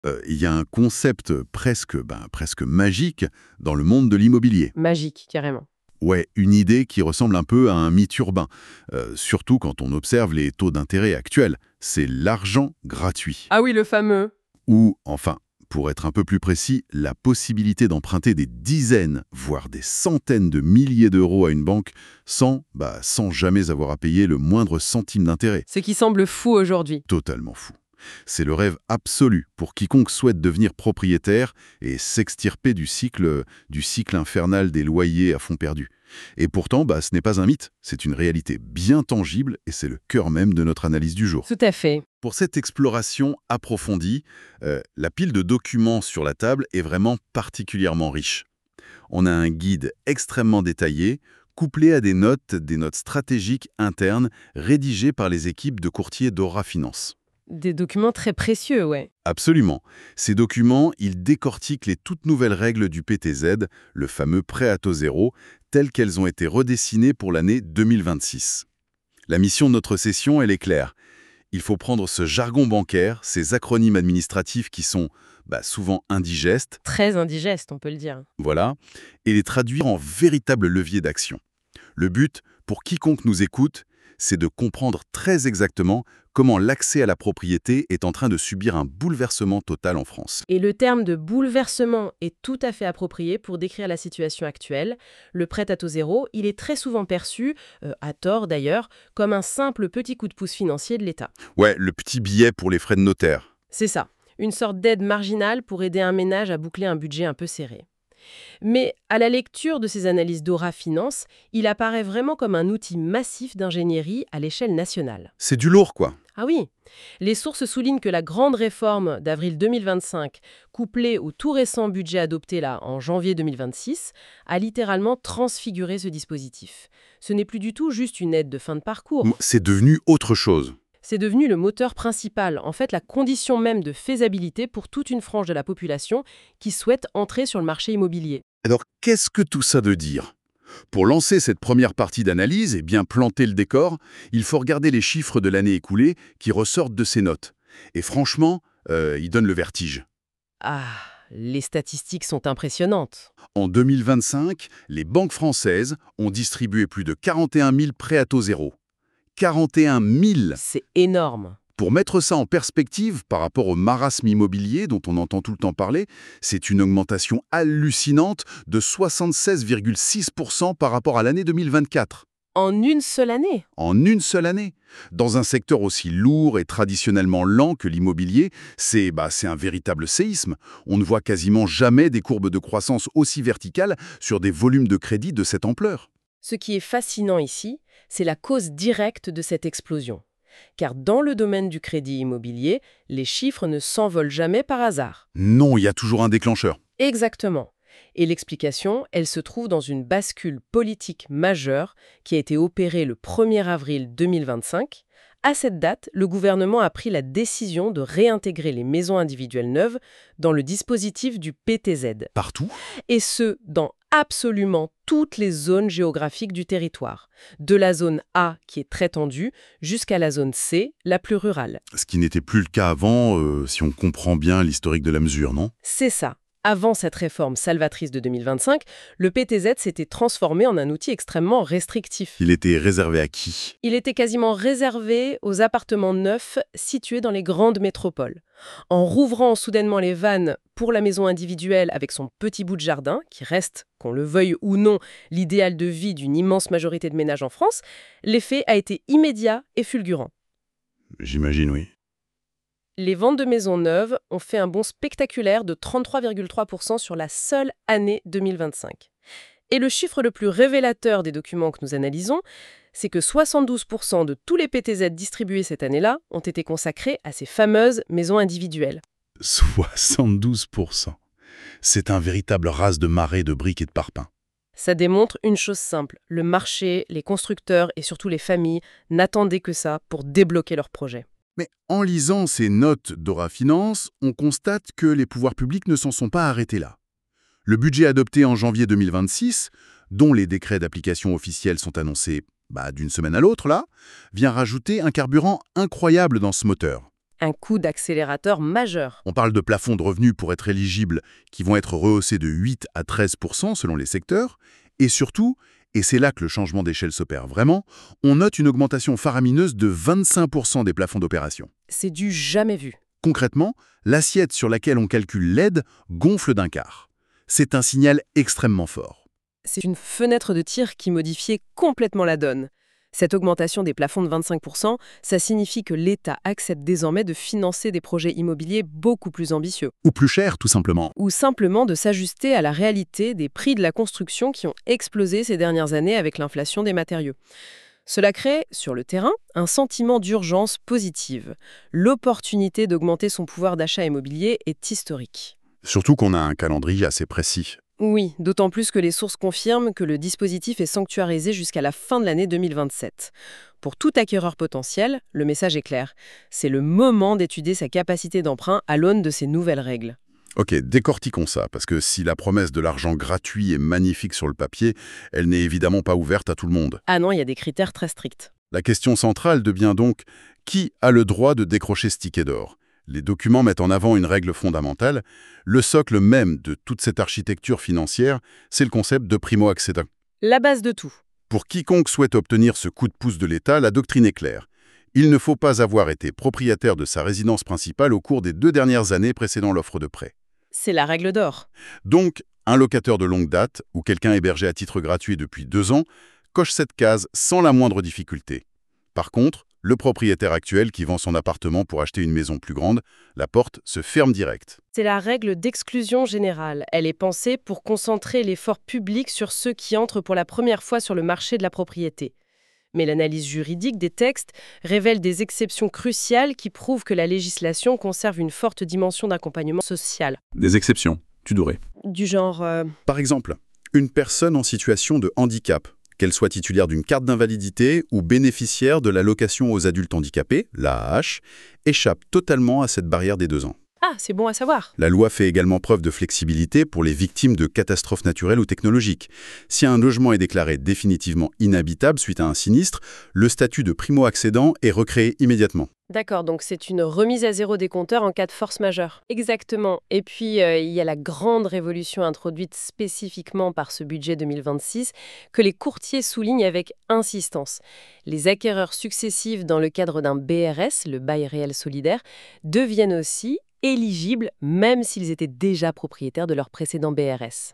Il y a un concept presque magique dans le monde de l'immobilier. Magique, carrément. Ouais, une idée qui ressemble un peu à un mythe urbain, surtout quand on observe les taux d'intérêt actuels. C'est l'argent gratuit. Ah oui, le fameux. Ou, enfin, pour être un peu plus précis, la possibilité d'emprunter des dizaines, voire des centaines de milliers d'euros à une banque sans jamais avoir à payer le moindre centime d'intérêt. Ce qui semble fou aujourd'hui. Totalement fou. C'est le rêve absolu pour quiconque souhaite devenir propriétaire et s'extirper du cycle infernal des loyers à fond perdu. Et pourtant, ce n'est pas un mythe, c'est une réalité bien tangible et c'est le cœur même de notre analyse du jour. Tout à fait. Pour cette exploration approfondie, la pile de documents sur la table est vraiment particulièrement riche. On a un guide extrêmement détaillé, couplé à des notes stratégiques internes rédigées par les équipes de courtiers d'Aura Finance. Des documents très précieux, ouais. Absolument. Ces documents, ils décortiquent les toutes nouvelles règles du PTZ, le fameux prêt à taux zéro, telles qu'elles ont été redessinées pour l'année 2026. La mission de notre session, elle est claire. Il faut prendre ce jargon bancaire, ces acronymes administratifs qui sont souvent indigestes, Très indigeste, on peut le dire. voilà, et les traduire en véritables leviers d'action. Le but, pour quiconque nous écoute, c'est de comprendre très exactement comment l'accès à la propriété est en train de subir un bouleversement total en France. Et le terme de bouleversement est tout à fait approprié pour décrire la situation actuelle. Le prêt à taux zéro, il est très souvent perçu, à tort d'ailleurs, comme un simple petit coup de pouce financier de l'État. Ouais, le petit billet pour les frais de notaire. C'est ça, une sorte d'aide marginale pour aider un ménage à boucler un budget un peu serré. Mais à la lecture de ces analyses d'Aura Finance, il apparaît vraiment comme un outil massif d'ingénierie à l'échelle nationale. C'est du lourd, quoi. Ah oui, les sources soulignent que la grande réforme d'avril 2025, couplée au tout récent budget adopté en janvier 2026, a littéralement transfiguré ce dispositif. Ce n'est plus du tout juste une aide de fin de parcours. C'est devenu autre chose. C'est devenu le moteur principal, en fait la condition même de faisabilité pour toute une frange de la population qui souhaite entrer sur le marché immobilier. Alors, qu'est-ce que tout ça veut dire ? Pour lancer cette première partie d'analyse et bien planter le décor, il faut regarder les chiffres de l'année écoulée qui ressortent de ces notes. Et franchement, ils donnent le vertige. Ah, les statistiques sont impressionnantes. En 2025, les banques françaises ont distribué plus de 41 000 prêts à taux zéro. 41 000! C'est énorme. Pour mettre ça en perspective par rapport au marasme immobilier dont on entend tout le temps parler, c'est une augmentation hallucinante de 76,6% par rapport à l'année 2024. En une seule année. En une seule année. Dans un secteur aussi lourd et traditionnellement lent que l'immobilier, c'est un véritable séisme. On ne voit quasiment jamais des courbes de croissance aussi verticales sur des volumes de crédit de cette ampleur. Ce qui est fascinant ici, c'est la cause directe de cette explosion. Car dans le domaine du crédit immobilier, les chiffres ne s'envolent jamais par hasard. Non, il y a toujours un déclencheur. Exactement. Et l'explication, elle se trouve dans une bascule politique majeure qui a été opérée le 1er avril 2025. À cette date, le gouvernement a pris la décision de réintégrer les maisons individuelles neuves dans le dispositif du PTZ. Partout ? Et ce, dans absolument toutes les zones géographiques du territoire. De la zone A, qui est très tendue, jusqu'à la zone C, la plus rurale. Ce qui n'était plus le cas avant, si on comprend bien l'historique de la mesure, non ? C'est ça. Avant cette réforme salvatrice de 2025, le PTZ s'était transformé en un outil extrêmement restrictif. Il était réservé à qui ? Il était quasiment réservé aux appartements neufs situés dans les grandes métropoles. En rouvrant soudainement les vannes pour la maison individuelle avec son petit bout de jardin, qui reste, qu'on le veuille ou non, l'idéal de vie d'une immense majorité de ménages en France, l'effet a été immédiat et fulgurant. J'imagine, oui. Les ventes de maisons neuves ont fait un bond spectaculaire de 33,3% sur la seule année 2025. Et le chiffre le plus révélateur des documents que nous analysons, c'est que 72% de tous les PTZ distribués cette année-là ont été consacrés à ces fameuses maisons individuelles. 72%. C'est un véritable raz de marée de briques et de parpaings. Ça démontre une chose simple, le marché, les constructeurs et surtout les familles n'attendaient que ça pour débloquer leurs projets. Mais en lisant ces notes d'Aura Finance, on constate que les pouvoirs publics ne s'en sont pas arrêtés là. Le budget adopté en janvier 2026, dont les décrets d'application officiels sont annoncés d'une semaine à l'autre, là, vient rajouter un carburant incroyable dans ce moteur. Un coup d'accélérateur majeur. On parle de plafonds de revenus pour être éligibles qui vont être rehaussés de 8 à 13% selon les secteurs. Et surtout, et c'est là que le changement d'échelle s'opère vraiment, on note une augmentation faramineuse de 25% des plafonds d'opération. C'est du jamais vu. Concrètement, l'assiette sur laquelle on calcule l'aide gonfle d'un quart. C'est un signal extrêmement fort. C'est une fenêtre de tir qui modifiait complètement la donne. Cette augmentation des plafonds de 25%, ça signifie que l'État accepte désormais de financer des projets immobiliers beaucoup plus ambitieux. Ou plus cher, tout simplement. Ou simplement de s'ajuster à la réalité des prix de la construction qui ont explosé ces dernières années avec l'inflation des matériaux. Cela crée, sur le terrain, un sentiment d'urgence positive. L'opportunité d'augmenter son pouvoir d'achat immobilier est historique. Surtout qu'on a un calendrier assez précis. Oui, d'autant plus que les sources confirment que le dispositif est sanctuarisé jusqu'à la fin de l'année 2027. Pour tout acquéreur potentiel, le message est clair. C'est le moment d'étudier sa capacité d'emprunt à l'aune de ces nouvelles règles. Ok, décortiquons ça, parce que si la promesse de l'argent gratuit est magnifique sur le papier, elle n'est évidemment pas ouverte à tout le monde. Ah non, il y a des critères très stricts. La question centrale devient donc, qui a le droit de décrocher ce ticket d'or ? Les documents mettent en avant une règle fondamentale. Le socle même de toute cette architecture financière, c'est le concept de primo-accédant. La base de tout. Pour quiconque souhaite obtenir ce coup de pouce de l'État, la doctrine est claire. Il ne faut pas avoir été propriétaire de sa résidence principale au cours des 2 dernières années précédant l'offre de prêt. C'est la règle d'or. Donc, un locataire de longue date, ou quelqu'un hébergé à titre gratuit depuis 2 ans, coche cette case sans la moindre difficulté. Par contre, le propriétaire actuel qui vend son appartement pour acheter une maison plus grande, la porte se ferme direct. C'est la règle d'exclusion générale. Elle est pensée pour concentrer l'effort public sur ceux qui entrent pour la première fois sur le marché de la propriété. Mais l'analyse juridique des textes révèle des exceptions cruciales qui prouvent que la législation conserve une forte dimension d'accompagnement social. Des exceptions, tu devrais. Du genre... Par exemple, une personne en situation de handicap, qu'elle soit titulaire d'une carte d'invalidité ou bénéficiaire de l'allocation aux adultes handicapés, l'AAH, échappe totalement à cette barrière des 2 ans. Ah, c'est bon à savoir. La loi fait également preuve de flexibilité pour les victimes de catastrophes naturelles ou technologiques. Si un logement est déclaré définitivement inhabitable suite à un sinistre, le statut de primo-accédant est recréé immédiatement. D'accord, donc c'est une remise à zéro des compteurs en cas de force majeure. Exactement. Et puis, il y a la grande révolution introduite spécifiquement par ce budget 2026 que les courtiers soulignent avec insistance. Les acquéreurs successifs dans le cadre d'un BRS, le bail réel solidaire, deviennent aussi éligibles même s'ils étaient déjà propriétaires de leur précédent BRS.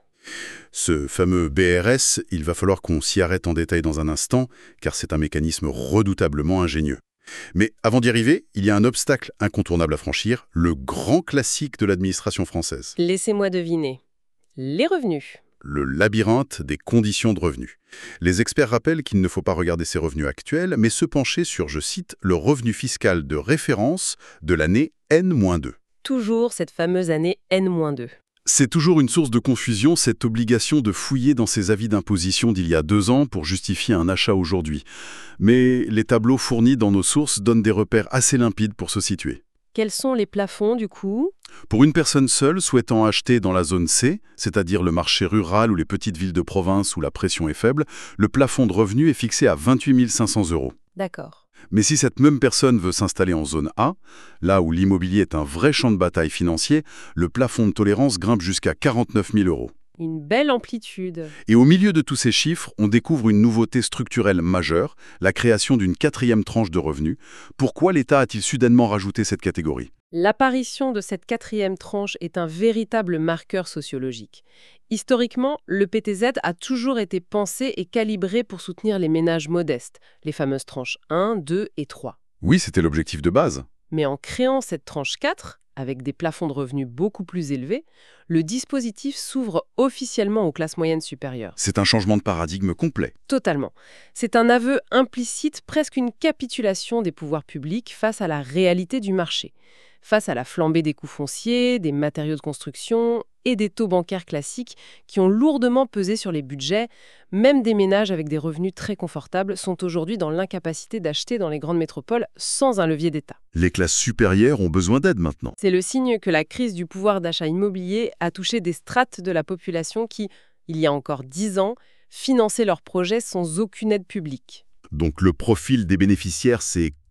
Ce fameux BRS, il va falloir qu'on s'y arrête en détail dans un instant, car c'est un mécanisme redoutablement ingénieux. Mais avant d'y arriver, il y a un obstacle incontournable à franchir, le grand classique de l'administration française. Laissez-moi deviner. Les revenus. Le labyrinthe des conditions de revenus. Les experts rappellent qu'il ne faut pas regarder ses revenus actuels, mais se pencher sur, je cite, le revenu fiscal de référence de l'année N-2. Toujours cette fameuse année N-2. C'est toujours une source de confusion, cette obligation de fouiller dans ses avis d'imposition d'il y a 2 ans pour justifier un achat aujourd'hui. Mais les tableaux fournis dans nos sources donnent des repères assez limpides pour se situer. Quels sont les plafonds, du coup ? Pour une personne seule souhaitant acheter dans la zone C, c'est-à-dire le marché rural ou les petites villes de province où la pression est faible, le plafond de revenu est fixé à 28 500 €. D'accord. Mais si cette même personne veut s'installer en zone A, là où l'immobilier est un vrai champ de bataille financier, le plafond de tolérance grimpe jusqu'à 49 000 €. Une belle amplitude. Et au milieu de tous ces chiffres, on découvre une nouveauté structurelle majeure, la création d'une 4e tranche de revenus. Pourquoi l'État a-t-il soudainement rajouté cette catégorie ? L'apparition de cette 4e tranche est un véritable marqueur sociologique. Historiquement, le PTZ a toujours été pensé et calibré pour soutenir les ménages modestes, les fameuses tranches 1, 2 et 3. Oui, c'était l'objectif de base. Mais en créant cette tranche 4, avec des plafonds de revenus beaucoup plus élevés, le dispositif s'ouvre officiellement aux classes moyennes supérieures. C'est un changement de paradigme complet. Totalement. C'est un aveu implicite, presque une capitulation des pouvoirs publics face à la réalité du marché, face à la flambée des coûts fonciers, des matériaux de construction et des taux bancaires classiques qui ont lourdement pesé sur les budgets. Même des ménages avec des revenus très confortables sont aujourd'hui dans l'incapacité d'acheter dans les grandes métropoles sans un levier d'État. Les classes supérieures ont besoin d'aide maintenant. C'est le signe que la crise du pouvoir d'achat immobilier a touché des strates de la population qui, il y a encore 10 ans, finançaient leurs projets sans aucune aide publique. Donc le profil des bénéficiaires s'est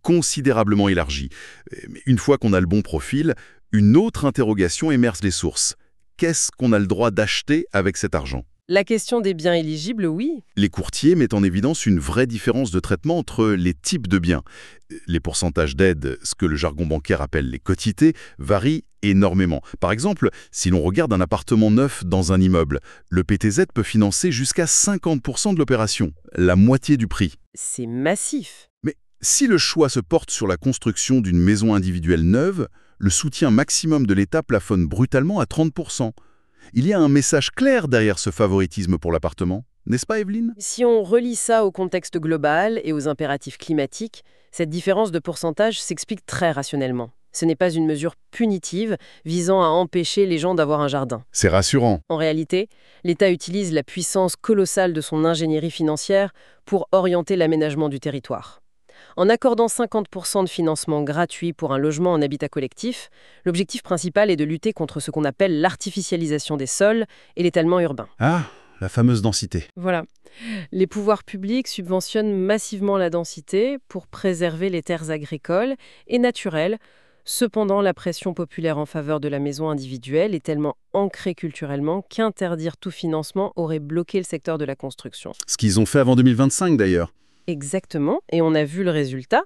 considérablement élargie. Mais une fois qu'on a le bon profil, une autre interrogation émerge des sources. Qu'est-ce qu'on a le droit d'acheter avec cet argent ? La question des biens éligibles, oui. Les courtiers mettent en évidence une vraie différence de traitement entre les types de biens. Les pourcentages d'aide, ce que le jargon bancaire appelle les quotités, varient énormément. Par exemple, si l'on regarde un appartement neuf dans un immeuble, le PTZ peut financer jusqu'à 50% de l'opération, la moitié du prix. C'est massif. Mais si le choix se porte sur la construction d'une maison individuelle neuve, le soutien maximum de l'État plafonne brutalement à 30%. Il y a un message clair derrière ce favoritisme pour l'appartement, n'est-ce pas Evelyne ? Si on relie ça au contexte global et aux impératifs climatiques, cette différence de pourcentage s'explique très rationnellement. Ce n'est pas une mesure punitive visant à empêcher les gens d'avoir un jardin. C'est rassurant. En réalité, l'État utilise la puissance colossale de son ingénierie financière pour orienter l'aménagement du territoire. En accordant 50% de financement gratuit pour un logement en habitat collectif, l'objectif principal est de lutter contre ce qu'on appelle l'artificialisation des sols et l'étalement urbain. Ah, la fameuse densité. Voilà. Les pouvoirs publics subventionnent massivement la densité pour préserver les terres agricoles et naturelles. Cependant, la pression populaire en faveur de la maison individuelle est tellement ancrée culturellement qu'interdire tout financement aurait bloqué le secteur de la construction. Ce qu'ils ont fait avant 2025 d'ailleurs. Exactement, et on a vu le résultat.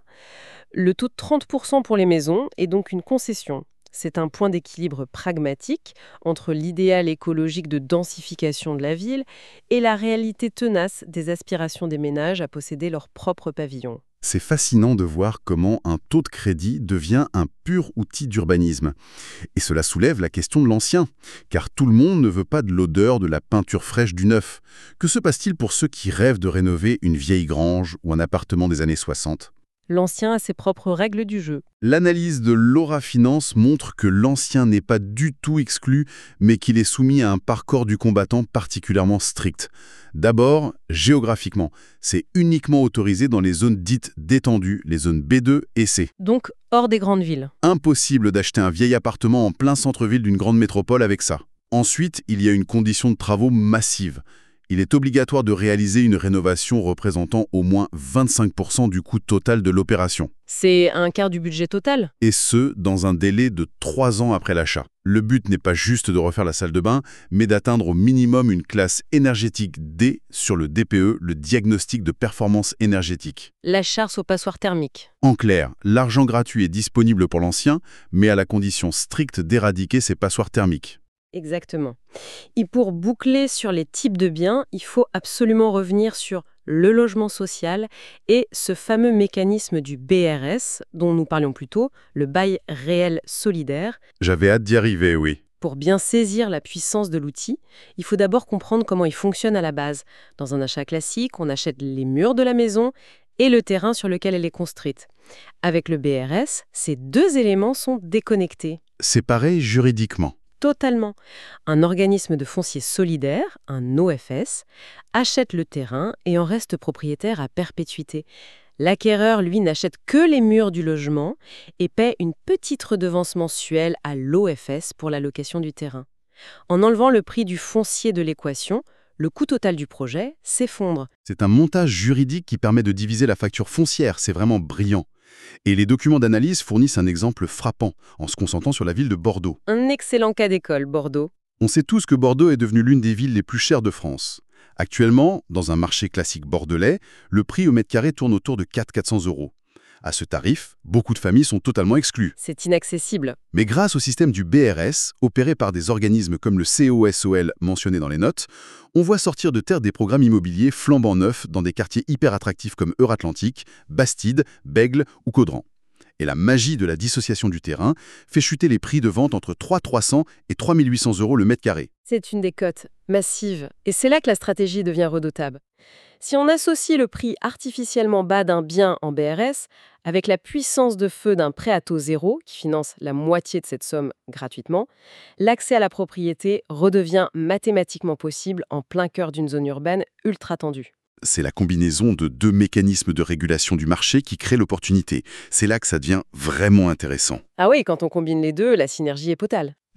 Le taux de 30% pour les maisons est donc une concession. C'est un point d'équilibre pragmatique entre l'idéal écologique de densification de la ville et la réalité tenace des aspirations des ménages à posséder leur propre pavillon. C'est fascinant de voir comment un taux de crédit devient un pur outil d'urbanisme. Et cela soulève la question de l'ancien, car tout le monde ne veut pas de l'odeur de la peinture fraîche du neuf. Que se passe-t-il pour ceux qui rêvent de rénover une vieille grange ou un appartement des années 60 ? L'ancien a ses propres règles du jeu. L'analyse de Laura Finance montre que l'ancien n'est pas du tout exclu, mais qu'il est soumis à un parcours du combattant particulièrement strict. D'abord, géographiquement, c'est uniquement autorisé dans les zones dites détendues, les zones B2 et C. Donc, hors des grandes villes. Impossible d'acheter un vieil appartement en plein centre-ville d'une grande métropole avec ça. Ensuite, il y a une condition de travaux massive. Il est obligatoire de réaliser une rénovation représentant au moins 25% du coût total de l'opération. C'est un quart du budget total ? Et ce, dans un délai de 3 ans après l'achat. Le but n'est pas juste de refaire la salle de bain, mais d'atteindre au minimum une classe énergétique D sur le DPE, le diagnostic de performance énergétique. La chasse aux passoires thermiques. En clair, l'argent gratuit est disponible pour l'ancien, mais à la condition stricte d'éradiquer ces passoires thermiques. Exactement. Et pour boucler sur les types de biens, il faut absolument revenir sur le logement social et ce fameux mécanisme du BRS dont nous parlions plus tôt, le bail réel solidaire. J'avais hâte d'y arriver, oui. Pour bien saisir la puissance de l'outil, il faut d'abord comprendre comment il fonctionne à la base. Dans un achat classique, on achète les murs de la maison et le terrain sur lequel elle est construite. Avec le BRS, ces deux éléments sont déconnectés. C'est pareil juridiquement. Totalement. Un organisme de foncier solidaire, un OFS, achète le terrain et en reste propriétaire à perpétuité. L'acquéreur, lui, n'achète que les murs du logement et paie une petite redevance mensuelle à l'OFS pour la location du terrain. En enlevant le prix du foncier de l'équation, le coût total du projet s'effondre. C'est un montage juridique qui permet de diviser la facture foncière, c'est vraiment brillant. Et les documents d'analyse fournissent un exemple frappant, en se concentrant sur la ville de Bordeaux. Un excellent cas d'école, Bordeaux. On sait tous que Bordeaux est devenue l'une des villes les plus chères de France. Actuellement, dans un marché classique bordelais, le prix au mètre carré tourne autour de 400 €. À ce tarif, beaucoup de familles sont totalement exclues. C'est inaccessible. Mais grâce au système du BRS, opéré par des organismes comme le COSOL mentionné dans les notes, on voit sortir de terre des programmes immobiliers flambant neufs dans des quartiers hyper attractifs comme Euratlantique, Bastide, Bègles ou Caudran. Et la magie de la dissociation du terrain fait chuter les prix de vente entre 300 et 3 800 € le mètre carré. C'est une décote massive. Et c'est là que la stratégie devient redoutable. Si on associe le prix artificiellement bas d'un bien en BRS avec la puissance de feu d'un prêt à taux zéro qui finance la moitié de cette somme gratuitement, l'accès à la propriété redevient mathématiquement possible en plein cœur d'une zone urbaine ultra tendue. C'est la combinaison de deux mécanismes de régulation du marché qui crée l'opportunité. C'est là que ça devient vraiment intéressant. Ah oui, quand on combine les deux, la synergie est potable.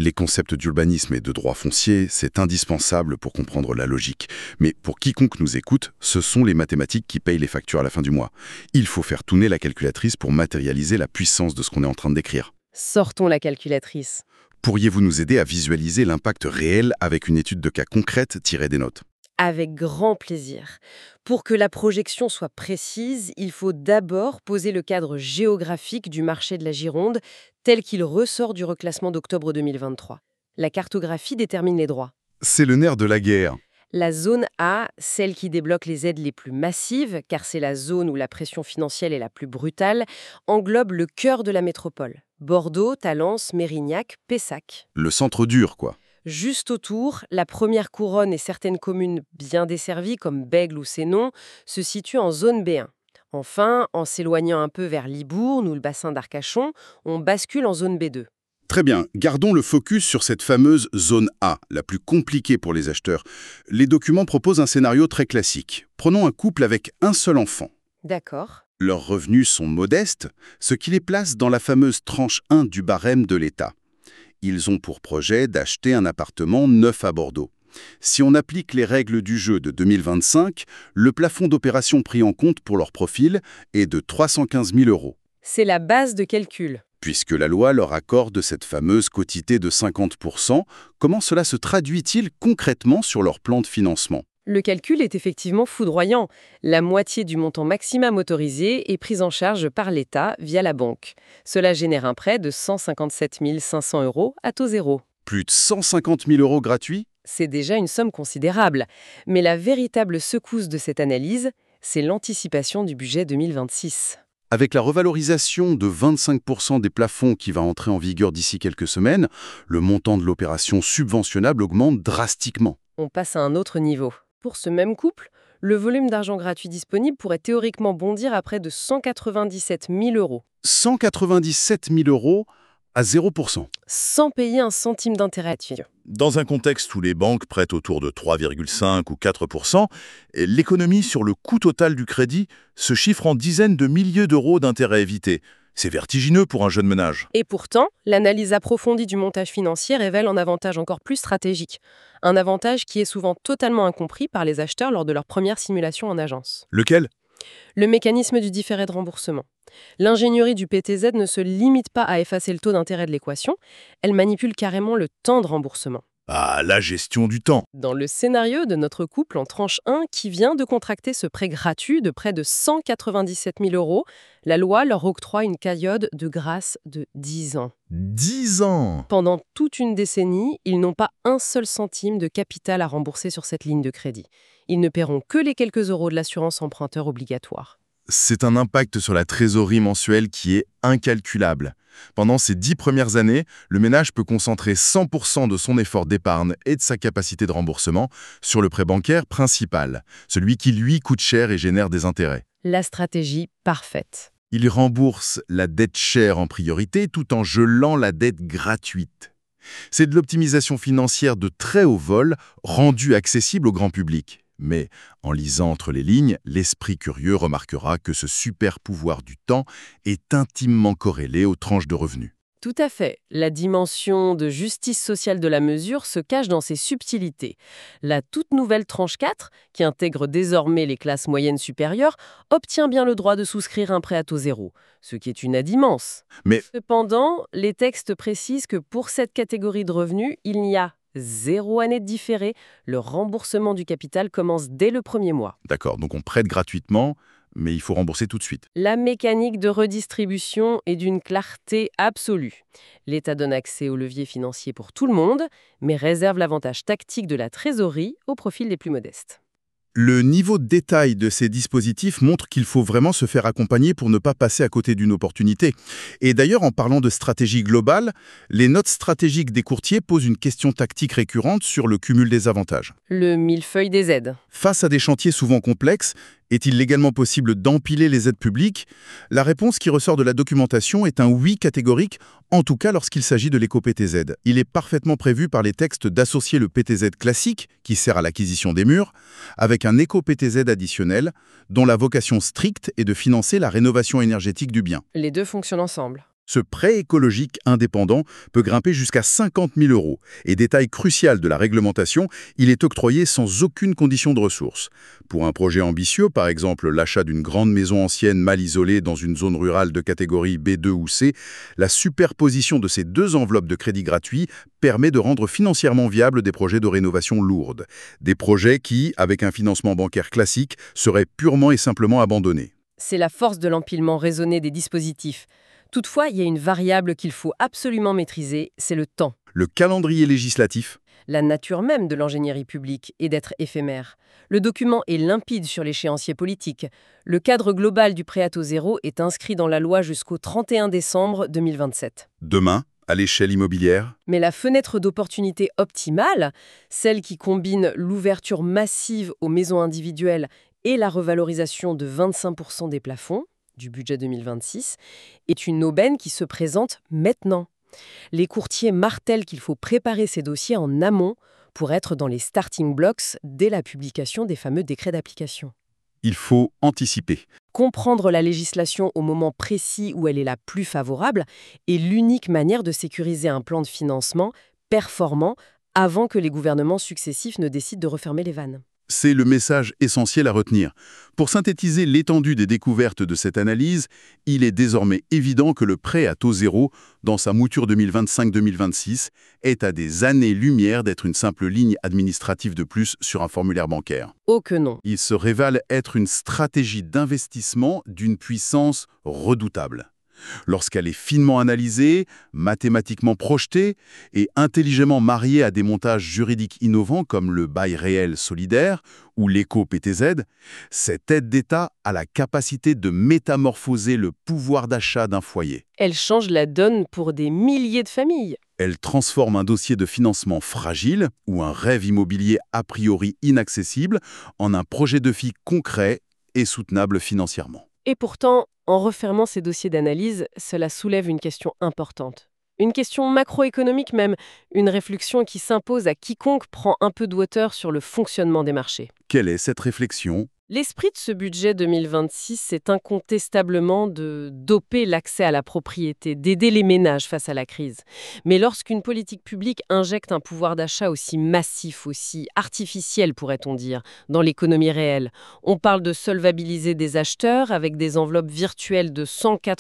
Les concepts d'urbanisme et de droit foncier, c'est indispensable pour comprendre la logique. Mais pour quiconque nous écoute, ce sont les mathématiques qui payent les factures à la fin du mois. Il faut faire tourner la calculatrice pour matérialiser la puissance de ce qu'on est en train de décrire. Sortons la calculatrice. Pourriez-vous nous aider à visualiser l'impact réel avec une étude de cas concrète tirée des notes? Avec grand plaisir. Pour que la projection soit précise, il faut d'abord poser le cadre géographique du marché de la Gironde tel qu'il ressort du reclassement d'octobre 2023. La cartographie détermine les droits. C'est le nerf de la guerre. La zone A, celle qui débloque les aides les plus massives, car c'est la zone où la pression financière est la plus brutale, englobe le cœur de la métropole. Bordeaux, Talence, Mérignac, Pessac. Le centre dur, quoi. Juste autour, la première couronne et certaines communes bien desservies comme Bègles ou Sénon se situent en zone B1. Enfin, en s'éloignant un peu vers Libourne ou le bassin d'Arcachon, on bascule en zone B2. Très bien, gardons le focus sur cette fameuse zone A, la plus compliquée pour les acheteurs. Les documents proposent un scénario très classique. Prenons un couple avec un seul enfant. D'accord. Leurs revenus sont modestes, ce qui les place dans la fameuse tranche 1 du barème de l'État. Ils ont pour projet d'acheter un appartement neuf à Bordeaux. Si on applique les règles du jeu de 2025, le plafond d'opération pris en compte pour leur profil est de 315 000 €. C'est la base de calcul. Puisque la loi leur accorde cette fameuse quotité de 50%, comment cela se traduit-il concrètement sur leur plan de financement? Le calcul est effectivement foudroyant. La moitié du montant maximum autorisé est prise en charge par l'État via la banque. Cela génère un prêt de 157 500 € à taux zéro. Plus de 150 000 € gratuits? C'est déjà une somme considérable. Mais la véritable secousse de cette analyse, c'est l'anticipation du budget 2026. Avec la revalorisation de 25% des plafonds qui va entrer en vigueur d'ici quelques semaines, le montant de l'opération subventionnable augmente drastiquement. On passe à un autre niveau. Pour ce même couple, le volume d'argent gratuit disponible pourrait théoriquement bondir à près de 197 000 €, 197 000 € à 0%. sans payer un centime d'intérêt. Dans un contexte où les banques prêtent autour de 3,5 ou 4%, l'économie sur le coût total du crédit se chiffre en dizaines de milliers d'euros d'intérêts évités. C'est vertigineux pour un jeune ménage. Et pourtant, l'analyse approfondie du montage financier révèle un avantage encore plus stratégique. Un avantage qui est souvent totalement incompris par les acheteurs lors de leur première simulation en agence. Lequel? Le mécanisme du différé de remboursement. L'ingénierie du PTZ ne se limite pas à effacer le taux d'intérêt de l'équation, elle manipule carrément le temps de remboursement. Ah, la gestion du temps. Dans le scénario de notre couple en tranche 1 qui vient de contracter ce prêt gratuit de près de 197 000 €, la loi leur octroie une période de grâce de 10 ans. 10 ans. Pendant toute une décennie, ils n'ont pas un seul centime de capital à rembourser sur cette ligne de crédit. Ils ne paieront que les quelques euros de l'assurance emprunteur obligatoire. C'est un impact sur la trésorerie mensuelle qui est incalculable. Pendant ces 10 premières années, le ménage peut concentrer 100% de son effort d'épargne et de sa capacité de remboursement sur le prêt bancaire principal, celui qui lui coûte cher et génère des intérêts. La stratégie parfaite. Il rembourse la dette chère en priorité tout en gelant la dette gratuite. C'est de l'optimisation financière de très haut vol rendue accessible au grand public. Mais en lisant entre les lignes, l'esprit curieux remarquera que ce super pouvoir du temps est intimement corrélé aux tranches de revenus. Tout à fait. La dimension de justice sociale de la mesure se cache dans ses subtilités. La toute nouvelle tranche 4, qui intègre désormais les classes moyennes supérieures, obtient bien le droit de souscrire un prêt à taux zéro, ce qui est une aide immense. Mais Cependant, les textes précisent que pour cette catégorie de revenus, il n'y a 0 année de différé, le remboursement du capital commence dès le premier mois. d'accord, donc on prête gratuitement, mais il faut rembourser tout de suite. La mécanique de redistribution est d'une clarté absolue. L'État donne accès aux leviers financiers pour tout le monde, mais réserve l'avantage tactique de la trésorerie au profil des plus modestes. Le niveau de détail de ces dispositifs montre qu'il faut vraiment se faire accompagner pour ne pas passer à côté d'une opportunité. Et d'ailleurs, en parlant de stratégie globale, les notes stratégiques des courtiers posent une question tactique récurrente sur le cumul des avantages. Le millefeuille des aides. Face à des chantiers souvent complexes, est-il légalement possible d'empiler les aides publiques? La réponse qui ressort de la documentation est un oui catégorique, en tout cas lorsqu'il s'agit de l'éco-PTZ. Il est parfaitement prévu par les textes d'associer le PTZ classique, qui sert à l'acquisition des murs, avec un éco-PTZ additionnel, dont la vocation stricte est de financer la rénovation énergétique du bien. Les deux fonctionnent ensemble. Ce prêt écologique indépendant peut grimper jusqu'à 50 000 euros. Et détail crucial de la réglementation, il est octroyé sans aucune condition de ressources. Pour un projet ambitieux, par exemple l'achat d'une grande maison ancienne mal isolée dans une zone rurale de catégorie B2 ou C, la superposition de ces deux enveloppes de crédit gratuit permet de rendre financièrement viables des projets de rénovation lourdes. Des projets qui, avec un financement bancaire classique, seraient purement et simplement abandonnés. C'est la force de l'empilement raisonné des dispositifs. Toutefois, il y a une variable qu'il faut absolument maîtriser, c'est le temps. Le calendrier législatif. La nature même de l'ingénierie publique est d'être éphémère. Le document est limpide sur l'échéancier politique. Le cadre global du prêt à taux zéro est inscrit dans la loi jusqu'au 31 décembre 2027. Demain, à l'échelle immobilière. Mais la fenêtre d'opportunité optimale, celle qui combine l'ouverture massive aux maisons individuelles et la revalorisation de 25% des plafonds du budget 2026, est une aubaine qui se présente maintenant. Les courtiers martèlent qu'il faut préparer ces dossiers en amont pour être dans les starting blocks dès la publication des fameux décrets d'application. Il faut anticiper. Comprendre la législation au moment précis où elle est la plus favorable est l'unique manière de sécuriser un plan de financement performant avant que les gouvernements successifs ne décident de refermer les vannes. C'est le message essentiel à retenir. Pour synthétiser l'étendue des découvertes de cette analyse, il est désormais évident que le prêt à taux zéro, dans sa mouture 2025-2026, est à des années-lumière d'être une simple ligne administrative de plus sur un formulaire bancaire. Oh que non! Il se révèle être une stratégie d'investissement d'une puissance redoutable. Lorsqu'elle est finement analysée, mathématiquement projetée et intelligemment mariée à des montages juridiques innovants comme le bail réel solidaire ou l'éco-PTZ, cette aide d'État a la capacité de métamorphoser le pouvoir d'achat d'un foyer. Elle change la donne pour des milliers de familles. Elle transforme un dossier de financement fragile ou un rêve immobilier a priori inaccessible en un projet de vie concret et soutenable financièrement. Et pourtant, en refermant ces dossiers d'analyse, cela soulève une question importante. Une question macroéconomique même, une réflexion qui s'impose à quiconque prend un peu de hauteur sur le fonctionnement des marchés. Quelle est cette réflexion ? L'esprit de ce budget 2026, c'est incontestablement de doper l'accès à la propriété, d'aider les ménages face à la crise. Mais lorsqu'une politique publique injecte un pouvoir d'achat aussi massif, aussi artificiel, pourrait-on dire, dans l'économie réelle, on parle de solvabiliser des acheteurs avec des enveloppes virtuelles de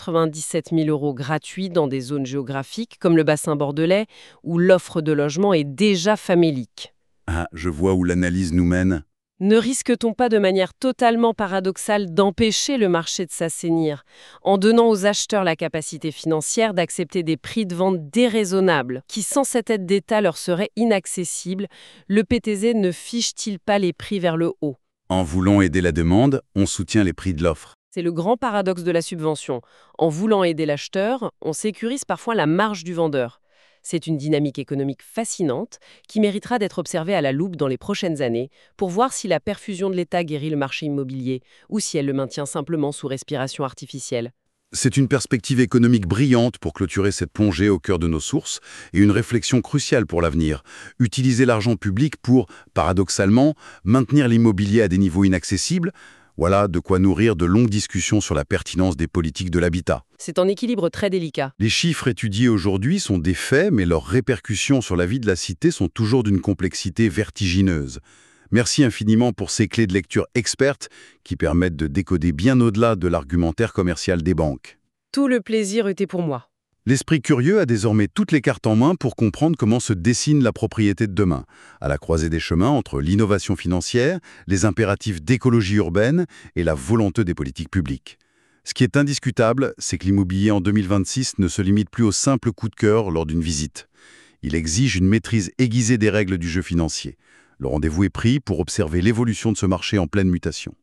197 000 euros gratuits dans des zones géographiques comme le bassin bordelais, où l'offre de logement est déjà famélique. Ah, je vois où l'analyse nous mène. Ne risque-t-on pas de manière totalement paradoxale d'empêcher le marché de s'assainir, en donnant aux acheteurs la capacité financière d'accepter des prix de vente déraisonnables, qui sans cette aide d'État leur seraient inaccessibles? Le PTZ ne fiche-t-il pas les prix vers le haut? En voulant aider la demande, on soutient les prix de l'offre. C'est le grand paradoxe de la subvention. En voulant aider l'acheteur, on sécurise parfois la marge du vendeur. C'est une dynamique économique fascinante qui méritera d'être observée à la loupe dans les prochaines années pour voir si la perfusion de l'État guérit le marché immobilier ou si elle le maintient simplement sous respiration artificielle. C'est une perspective économique brillante pour clôturer cette plongée au cœur de nos sources et une réflexion cruciale pour l'avenir. Utiliser l'argent public pour, paradoxalement, maintenir l'immobilier à des niveaux inaccessibles. Voilà de quoi nourrir de longues discussions sur la pertinence des politiques de l'habitat. C'est un équilibre très délicat. Les chiffres étudiés aujourd'hui sont des faits, mais leurs répercussions sur la vie de la cité sont toujours d'une complexité vertigineuse. Merci infiniment pour ces clés de lecture expertes qui permettent de décoder bien au-delà de l'argumentaire commercial des banques. Tout le plaisir était pour moi. L'esprit curieux a désormais toutes les cartes en main pour comprendre comment se dessine la propriété de demain, à la croisée des chemins entre l'innovation financière, les impératifs d'écologie urbaine et la volonté des politiques publiques. Ce qui est indiscutable, c'est que l'immobilier en 2026 ne se limite plus au simple coup de cœur lors d'une visite. Il exige une maîtrise aiguisée des règles du jeu financier. Le rendez-vous est pris pour observer l'évolution de ce marché en pleine mutation.